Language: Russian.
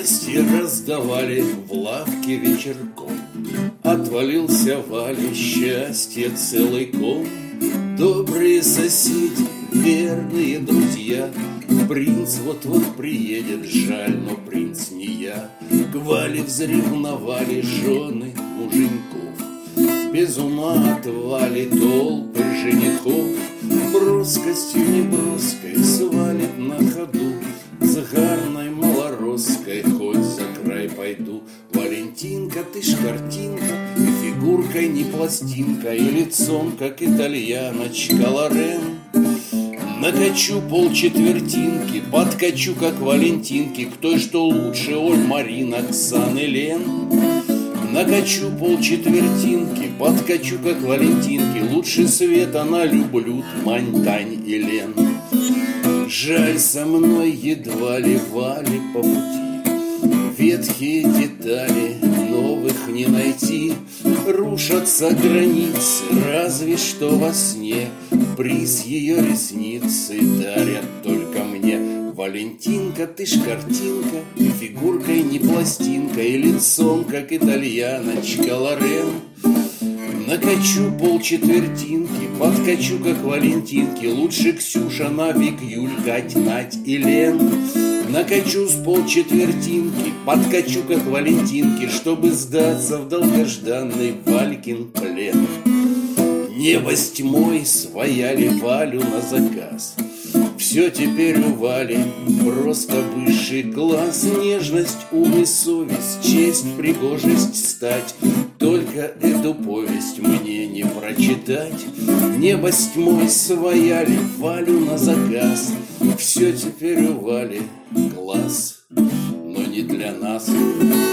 Гости раздавали в лавке вечерком. Отвалился Вале счастье целый ком. Добрые соседи, верные друзья. Принц вот-вот приедет, жаль, но принц не я. К Вале взревновали жены муженьков. Без ума от Вали толпы женихов. Броскостью неброской свалит на ходу. С гарной малороской хоть за край пойду. Валентинка, ты ж картинка, и фигуркой не пластинка, и лицом, как итальяночка Лорен. Накачу полчетвертинки, подкачу, как Валентинки, к той, что лучше, Оль, Марин, Оксаны, Лен. Накачу полчетвертинки, подкачу, как Валентинки, лучше света на люблю Тмань, Тань и Лен. Жаль, со мной едва ли Вали по пути, ветхие детали, новых не найти. Рушатся границы, разве что во сне. Приз ее ресницы дарят только мне. Валентинка, ты ж картинка, и фигуркой не пластинка, и лицом, как итальяночка Лорен. Накачу полчетвертинки, подкачу, как Валентинки, лучше Ксюша, Навик, Юль, Кать, Надь и Лен. Накачу с полчетвертинки, подкачу, как Валентинки, чтобы сдаться в долгожданный Валькин плен. Небо с тьмой свояли Валю на заказ. Все теперь у Вали просто высший класс. Нежность, ум и совесть, честь, пригожесть, стать. Только эту повесть мне не прочитать. Небо с тьмой свояли Валю на заказ. Все теперь у Вали класс, но не для нас.